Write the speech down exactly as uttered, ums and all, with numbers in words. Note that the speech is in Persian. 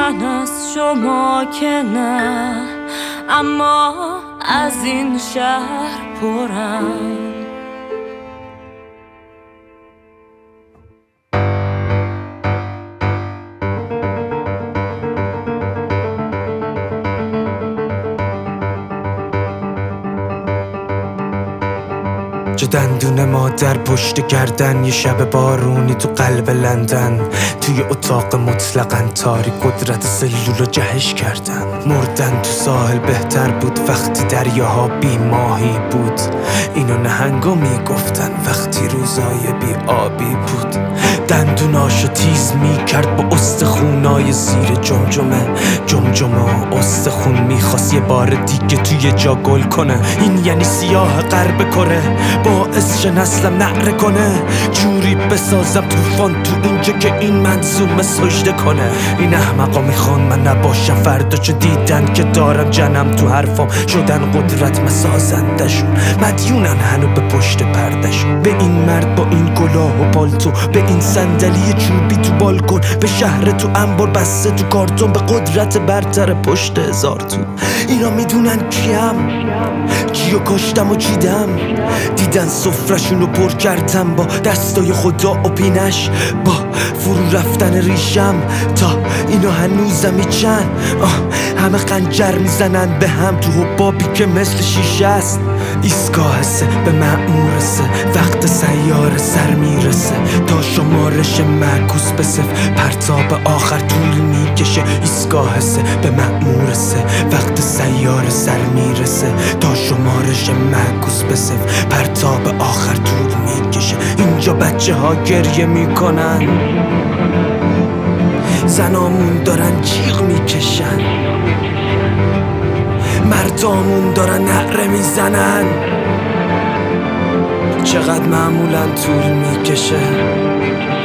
من از شما که نه، اما از این شهر پرم. جا دندون مادر پشت گردن، یه شب بارونی تو قلب لندن، توی اتاق مطلقاً تاری قدرت سلول رو جهش کردن. مردن تو ساحل بهتر بود وقتی دریاها بی ماهی بود، اینو نهنگا میگفتن وقتی روزای بی آبی بود. دندوناشو تیز میکرد با استخونای زیر جمجمه، جمجمه استخون میخواست یه بار دیگه توی جا گل کنه. این یعنی سیاه غرب کره، باعث شه نسلم نعره کنه، جوری بسازم طوفان تو اینجا که این منظومه سجده کنه. این احمقا میخوان من نباشم فردا، چه دیدن که دارم جنم تو حرفام، شدن قدرت مسازندشون، مدیونن هنو به پشت پردشون. به این مرد با این کلاه و پالتو، به این صندلی چوبی تو بالکن، به شهر تو انبار بسته تو کارتون، به قدرت برتر پشت هزار تو. اینا میدونن کیم، کیو کشتم و چیدم، دیدن سفرشونو پر کردم با دستای خدا و پینش، با فرو رفتن ریشم تا اینا هنوزم میچن. همه خنجر میزنن به هم تو حبابی که مثل شیشه است. ایستگاهسه به مأمورسه، وقت سیاره سر میرسه، تا شمارش معکوس به صفر، پرتاب آخر طول میکشه. ایستگاهسه به مأمورسه، وقت سیاره سر میرسه، تا شمارش معکوس به صفر، پرتاب آخر طول میکشه. اینجا بچه ها گریه میکنن، زنامون دارن جیغ میکشن، مردامون دارن نعره میزنن. چقدر معمولا طول میکشه